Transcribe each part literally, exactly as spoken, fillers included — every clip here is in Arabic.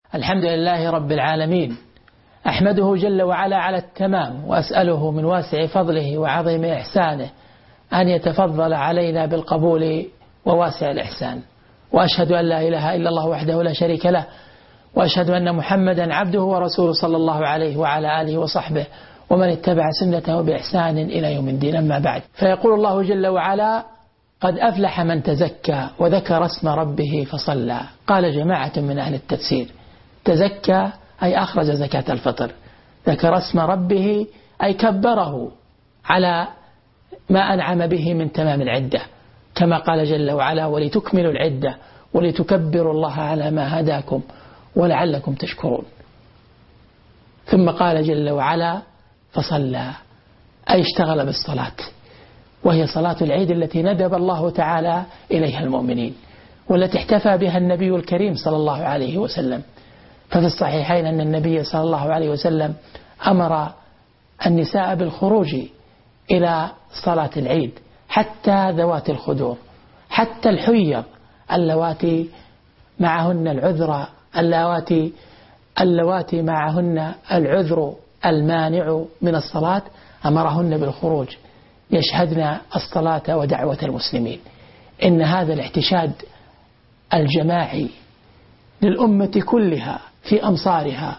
الحمد لله رب العالمين، أحمده جل وعلا على التمام، وأسأله من واسع فضله وعظيم إحسانه أن يتفضل علينا بالقبول وواسع الإحسان. وأشهد أن لا إله إلا الله وحده لا شريك له، وأشهد أن محمدا عبده ورسوله صلى الله عليه وعلى آله وصحبه ومن اتبع سنته بإحسان إلى يوم الدين. أما بعد، فيقول الله جل وعلا: قد أفلح من تزكى وذكر اسم ربه فصلى. قال جماعة من أهل التفسير: تزكى أي أخرج زكاة الفطر، ذكر اسم ربه أي كبره على ما أنعم به من تمام العدة، كما قال جل وعلا: ولتكملوا العدة ولتكبروا الله على ما هداكم ولعلكم تشكرون. ثم قال جل وعلا: فصلى أي اشتغل بالصلاة، وهي صلاة العيد التي ندب الله تعالى إليها المؤمنين، والتي احتفى بها النبي الكريم صلى الله عليه وسلم. ففي الصحيحين أن النبي صلى الله عليه وسلم أمر النساء بالخروج إلى صلاة العيد، حتى ذوات الخدور، حتى الحيض اللواتي معهن العذر اللواتي اللواتي معهن العذر المانع من الصلاة، أمرهن بالخروج يشهدن الصلاة ودعوة المسلمين. إن هذا الاحتشاد الجماعي للأمة كلها في أمصارها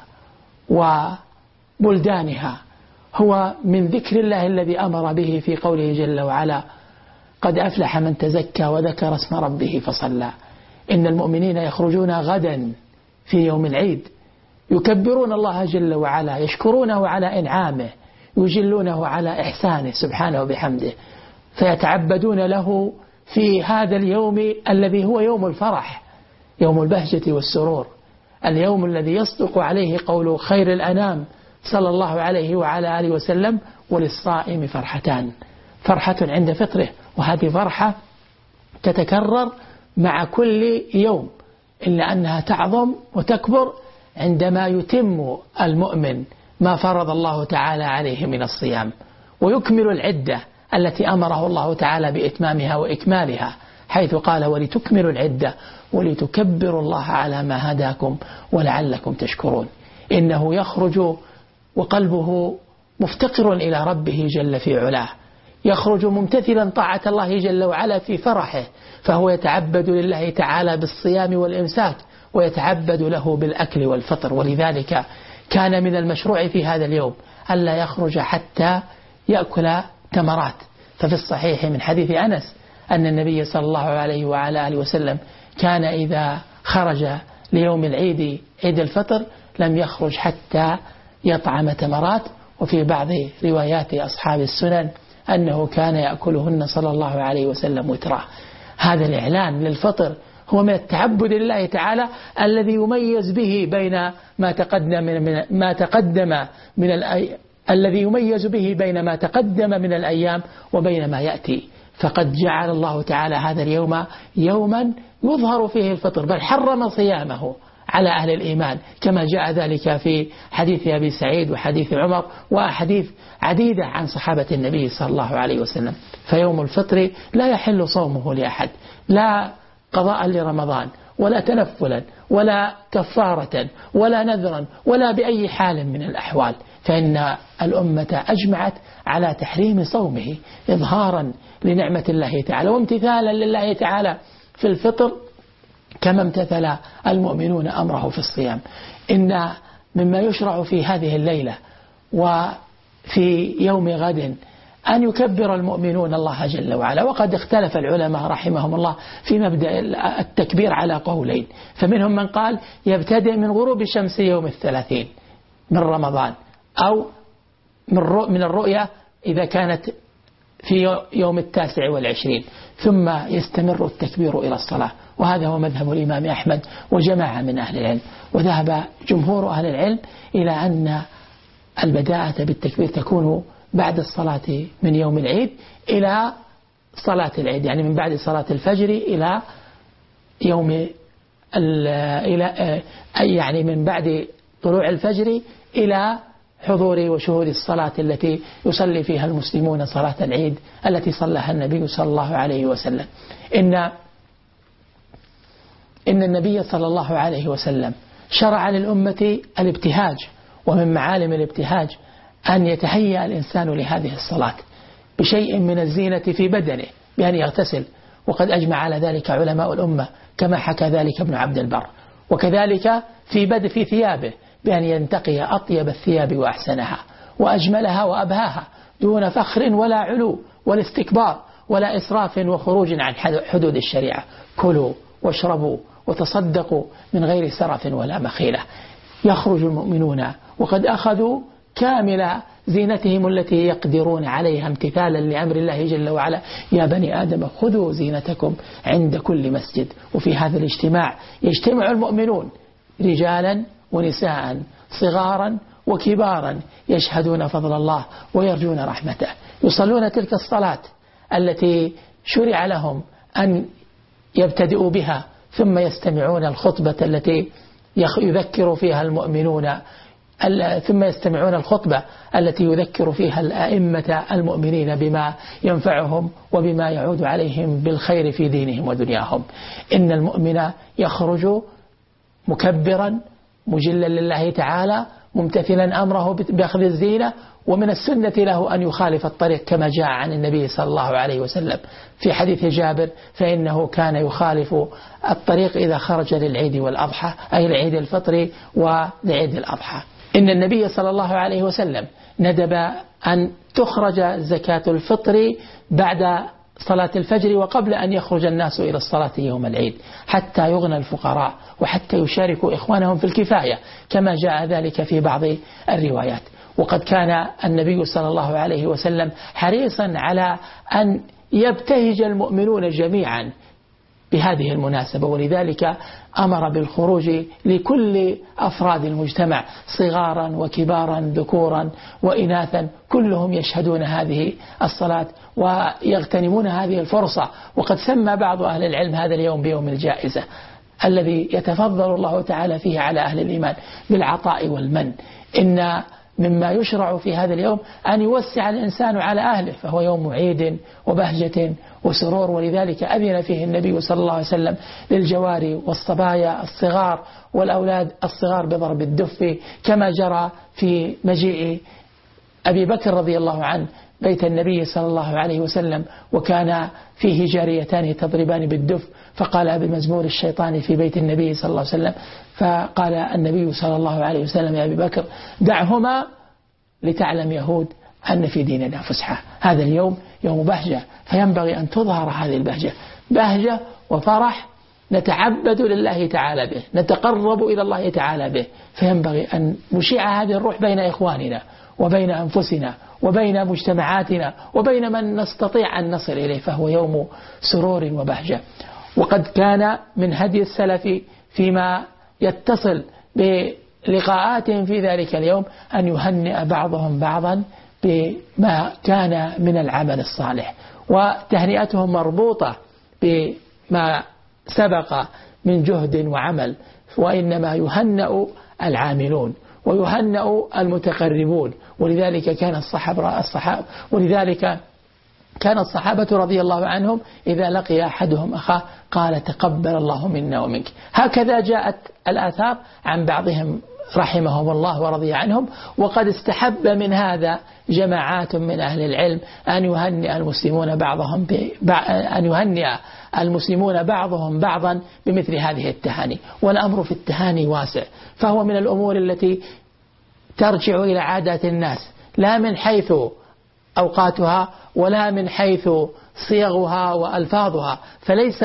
وبلدانها هو من ذكر الله الذي أمر به في قوله جل وعلا: قد أفلح من تزكى وذكر اسم ربه فصلى. إن المؤمنين يخرجون غدا في يوم العيد يكبرون الله جل وعلا، يشكرونه على إنعامه، يجلونه على إحسانه سبحانه وبحمده، فيتعبدون له في هذا اليوم الذي هو يوم الفرح، يوم البهجة والسرور، اليوم الذي يصدق عليه قول خير الأنام صلى الله عليه وعلى آله وسلم: وللصائم فرحتان، فرحة عند فطره، وهذه فرحة تتكرر مع كل يوم، إلا أنها تعظم وتكبر عندما يتم المؤمن ما فرض الله تعالى عليه من الصيام، ويكمل العدة التي أمره الله تعالى بإتمامها وإكمالها، حيث قال: ولتكملوا العدة ولتكبروا الله على ما هداكم ولعلكم تشكرون. إنه يخرج وقلبه مفتقر إلى ربه جل في علاه، يخرج ممتثلا طاعة الله جل وعلا في فرحه، فهو يتعبد لله تعالى بالصيام والإمساك، ويتعبد له بالأكل والفطر. ولذلك كان من المشروع في هذا اليوم ألا يخرج حتى يأكل تمرات. ففي الصحيح من حديث أنس أن النبي صلى الله عليه وعلى آله وسلم كان إذا خرج ليوم العيد عيد الفطر لم يخرج حتى يطعم تمرات. وفي بعض روايات أصحاب السنن أنه كان يأكلهن صلى الله عليه وسلم وتراه. هذا الإعلان للفطر هو من التعبد لله تعالى الذي يميز به بين ما تقدم من ما تقدم من الأي... الذي يميز به بين ما تقدم من الأيام وبين ما يأتي. فقد جعل الله تعالى هذا اليوم يوما يظهر فيه الفطر، بل حرم صيامه على أهل الإيمان، كما جاء ذلك في حديث أبي سعيد وحديث عمر وحديث عديدة عن صحابة النبي صلى الله عليه وسلم. فيوم الفطر لا يحل صومه لأحد، لا قضاء لرمضان ولا تنفلا ولا كفارة ولا نذرا ولا بأي حال من الأحوال، فإن الأمة أجمعت على تحريم صومه إظهارا لنعمة الله تعالى وامتثالا لله تعالى في الفطر، كما امتثل المؤمنون أمره في الصيام. إن مما يشرع في هذه الليلة وفي يوم غد أن يكبر المؤمنون الله جل وعلا. وقد اختلف العلماء رحمهم الله في مبدأ التكبير على قولين، فمنهم من قال يبتدئ من غروب الشمس يوم الثلاثين من رمضان، أو من الرؤية إذا كانت في يوم التاسع والعشرين، ثم يستمر التكبير إلى الصلاة. وهذا هو مذهب الإمام أحمد وجماعة من أهل العلم. وذهب جمهور أهل العلم إلى أن البداءة بالتكبير تكون بعد الصلاة من يوم العيد إلى صلاة العيد، يعني من بعد صلاة الفجر إلى يوم إلى يعني من بعد طلوع الفجر إلى حضور وشهود الصلاة التي يصلي فيها المسلمون صلاة العيد التي صلىها النبي صلى الله عليه وسلم. إن إن النبي صلى الله عليه وسلم شرع للأمة الابتهاج، ومن معالم الابتهاج أن يتهيأ الإنسان لهذه الصلاة بشيء من الزينة في بدنه بأن يغتسل، وقد أجمع على ذلك علماء الأمة كما حكى ذلك ابن عبد البر. وكذلك في بدء في ثيابه بأن ينتقي أطيب الثياب وأحسنها وأجملها وأبهاها دون فخر ولا علو ولا استكبار ولا إسراف وخروج عن حدود الشريعة. كلوا واشربوا وتصدقوا من غير سرف ولا مخيلة. يخرج المؤمنون وقد أخذوا كامل زينتهم التي يقدرون عليها امتثالا لأمر الله جل وعلا: يا بني آدم خذوا زينتكم عند كل مسجد. وفي هذا الاجتماع يجتمع المؤمنون رجالا ونساء صغارا وكبارا يشهدون فضل الله ويرجون رحمته، يصلون تلك الصلاة التي شرع لهم أن يبتدئوا بها، ثم يستمعون الخطبة التي يذكر فيها المؤمنون ثم يستمعون الخطبة التي يذكر فيها الأئمة المؤمنين بما ينفعهم وبما يعود عليهم بالخير في دينهم ودنياهم. إن المؤمن يخرج مكبرا مجلا لله تعالى ممتثلا أمره بأخذ الزينة، ومن السنة له أن يخالف الطريق كما جاء عن النبي صلى الله عليه وسلم في حديث جابر: فإنه كان يخالف الطريق إذا خرج للعيد والأضحى، أي لعيد الفطر ولعيد الأضحى. إن النبي صلى الله عليه وسلم ندب أن تخرج زكاة الفطر بعد صلاة الفجر وقبل أن يخرج الناس إلى الصلاة يوم العيد، حتى يغنى الفقراء وحتى يشاركوا إخوانهم في الكفاية كما جاء ذلك في بعض الروايات. وقد كان النبي صلى الله عليه وسلم حريصا على أن يبتهج المؤمنون جميعا بهذه المناسبة، ولذلك أمر بالخروج لكل أفراد المجتمع صغارا وكبارا ذكورا وإناثا، كلهم يشهدون هذه الصلاة ويغتنمون هذه الفرصة. وقد سمى بعض أهل العلم هذا اليوم بيوم الجائزة الذي يتفضل الله تعالى فيه على أهل الإيمان بالعطاء والمن. إن مما يشرع في هذا اليوم أن يوسع الإنسان على أهله، فهو يوم عيد وبهجة وسرور، ولذلك أذن فيه النبي صلى الله عليه وسلم للجواري والصبايا الصغار والأولاد الصغار بضرب الدف، كما جرى في مجيء أبي بكر رضي الله عنه بيت النبي صلى الله عليه وسلم، وكان فيه جاريتان تضربان بالدف، فقال بمزمور الشيطان في بيت النبي صلى الله عليه وسلم، فقال النبي صلى الله عليه وسلم: يا أبي بكر دعهما لتعلم يهود أن في ديننا فسحة. هذا اليوم يوم بهجة، فينبغي أن تظهر هذه البهجة، بهجة وفرح نتعبد لله تعالى به، نتقرب إلى الله تعالى به، فينبغي أن نشيع هذه الروح بين إخواننا وبين أنفسنا وبين مجتمعاتنا وبين من نستطيع أن نصل إليه، فهو يوم سرور وبهجة. وقد كان من هدي السلف فيما يتصل بلقاءاتهم في ذلك اليوم أن يهنئ بعضهم بعضا بما كان من العمل الصالح، وتهنئتهم مربوطة بما سبق من جهد وعمل، وإنما يهنأ العاملون ويهنأ المتقربون. ولذلك كان الصحابة الصحابة ولذلك كان الصحابة رضي الله عنهم إذا لقي أحدهم أخاه قال: تقبل الله منا ومنك. هكذا جاءت الآثار عن بعضهم رحمهم الله ورضي عنهم. وقد استحب من هذا جماعات من أهل العلم أن يهنئ المسلمون بعضهم أن يهنئ المسلمون بعضهم بعضا بمثل هذه التهاني. والأمر في التهاني واسع، فهو من الأمور التي ترجع إلى عادات الناس، لا من حيث أوقاتها ولا من حيث صيغها وألفاظها، فليس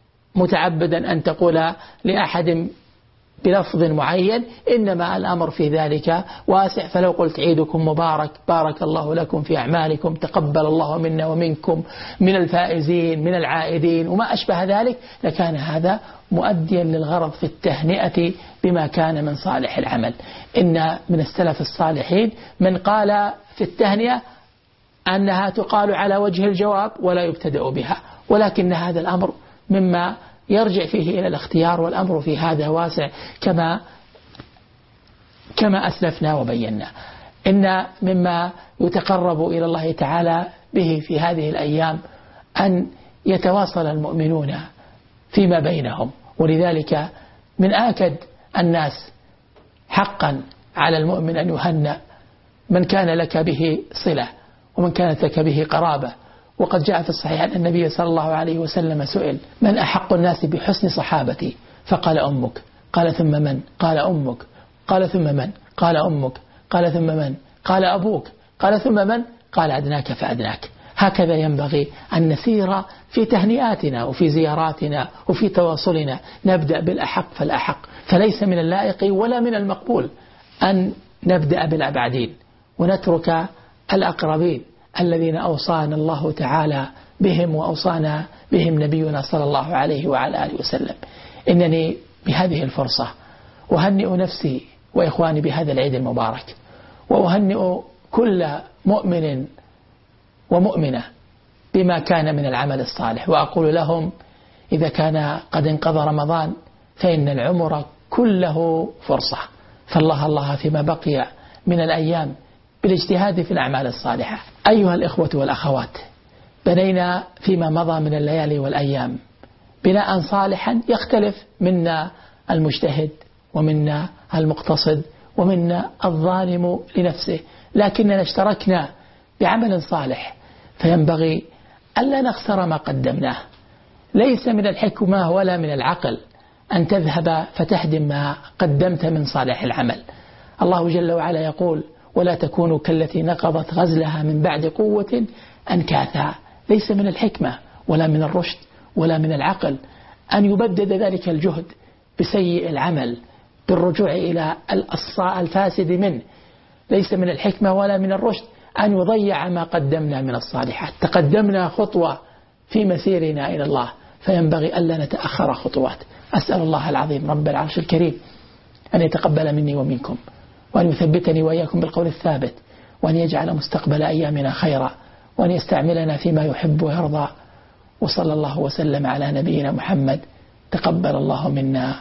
متعبدا أن تقول لأحد بلفظ معين، إنما الأمر في ذلك واسع. فلو قلت عيدكم مبارك، بارك الله لكم في أعمالكم، تقبل الله منا ومنكم من الفائزين من العائدين وما أشبه ذلك، لكان هذا مؤديا للغرض في التهنئة بما كان من صالح العمل. إن من السلف الصالحين من قال في التهنئة أنها تقال على وجه الجواب ولا يبتدأ بها، ولكن هذا الأمر مما يرجع فيه إلى الاختيار، والأمر في هذا واسع كما كما أسلفنا وبينا. إن مما يتقرب إلى الله تعالى به في هذه الأيام أن يتواصل المؤمنون فيما بينهم، ولذلك من آكد الناس حقا على المؤمن أن يهنأ من كان لك به صلة ومن كانت لك به قرابة. وقد جاء في الصحيح أن النبي صلى الله عليه وسلم سئل: من أحق الناس بحسن صحابتي؟ فقال: أمك. قال: ثم من؟ قال: أمك. قال: ثم من؟ قال: أمك. قال: ثم من؟ قال: أبوك. قال: ثم من؟ قال: أدناك فأدناك. هكذا ينبغي أن نسير في تهنئاتنا وفي زياراتنا وفي تواصلنا، نبدأ بالأحق فالأحق، فليس من اللائق ولا من المقبول أن نبدأ بالأبعدين ونترك الأقربين الذين أوصانا الله تعالى بهم وأوصانا بهم نبينا صلى الله عليه وعلى آله وسلم. إنني بهذه الفرصة أهنئ نفسي وإخواني بهذا العيد المبارك، وأهنئ كل مؤمن ومؤمنة بما كان من العمل الصالح، وأقول لهم: إذا كان قد انقضى رمضان فإن العمر كله فرصة، فالله الله فيما بقي من الأيام بالاجتهاد في الأعمال الصالحة. أيها الإخوة والأخوات، بنينا فيما مضى من الليالي والأيام بناء صالحا يختلف منا المجتهد ومنا المقتصد ومنا الظالم لنفسه، لكننا اشتركنا بعمل صالح، فينبغي ألا نخسر ما قدمناه. ليس من الحكمة ولا من العقل أن تذهب فتهدم ما قدمت من صالح العمل. الله جل وعلا يقول: ولا تكونوا كالتي نقضت غزلها من بعد قوة أنكاثا. ليس من الحكمة ولا من الرشد ولا من العقل أن يبدد ذلك الجهد بسيء العمل بالرجوع إلى الفاسد منه. ليس من الحكمة ولا من الرشد أن يضيع ما قدمنا من الصالحات. تقدمنا خطوة في مسيرنا إلى الله، فينبغي ألا نتأخر خطوات. أسأل الله العظيم رب العرش الكريم أن يتقبل مني ومنكم، وأن يثبتني وإياكم بالقول الثابت، وأن يجعل مستقبل أيامنا خيرا، وأن يستعملنا فيما يحب ويرضى. وصلى الله وسلم على نبينا محمد. تقبل الله منا